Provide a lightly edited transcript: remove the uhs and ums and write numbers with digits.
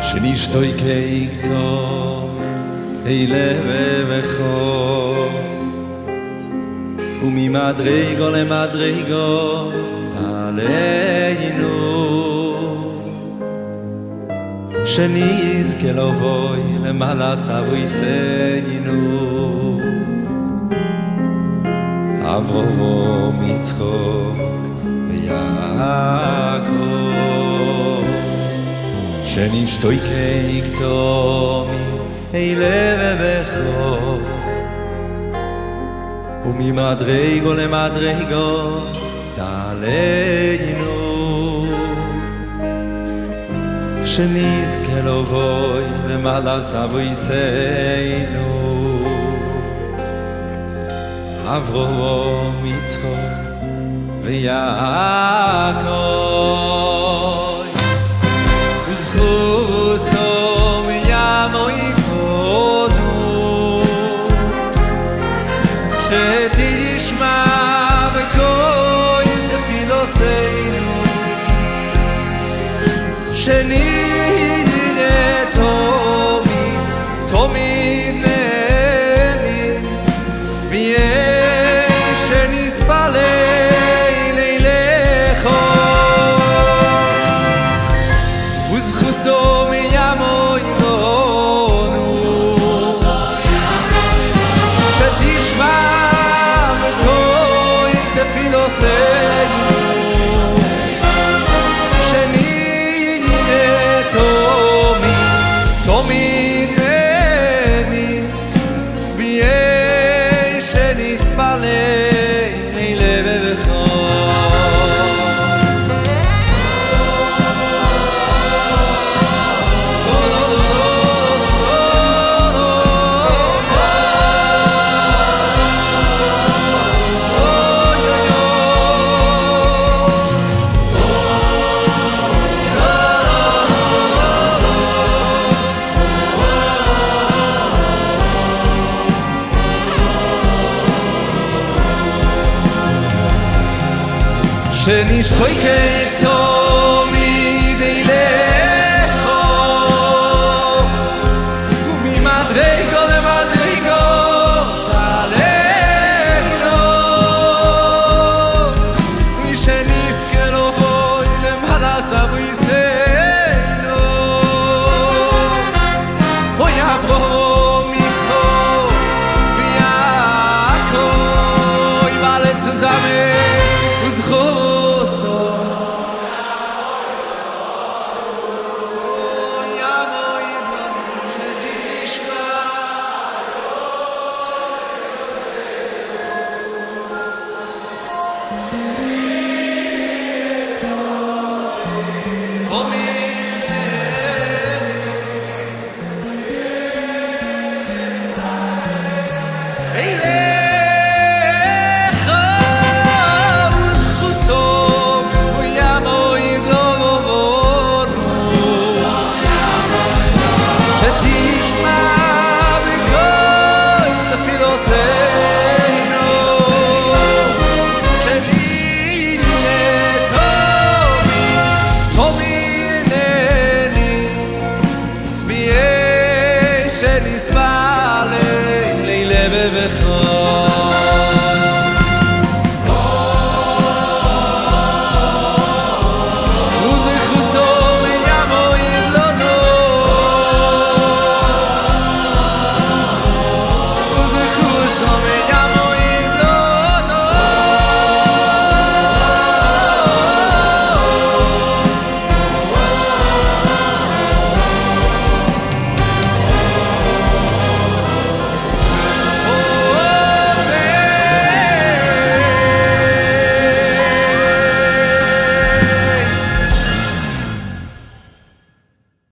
שנשתוקק טוב לבבך וממדרגו למדרגו תעלינו שנזכה לבוא למעלה סבויסנו אברהם יצחק ויעקב שנשתוקק טוב לבבך וממדרגו למדרגו תעלינו שנזכה לבוא למעלה סבויסנו אברהם יצחק ויעקב זכותו מימו יתנו שתשמע בקול תפילותינו שנהיה תמיד נאמין ויהיה שנתפלל אליך וזכותו מימו יתנו שתשמע בקול תפילותינו תמיד נאמין ויהיה שנתפלל לבבך שנשתוקק תמיד אליך וממדרגו למדרגו תעלינו שנזכה לבוא למעלה סבויסנו אוי אברהם יצחק ויעקב alle zusammen שנתפלל לבבך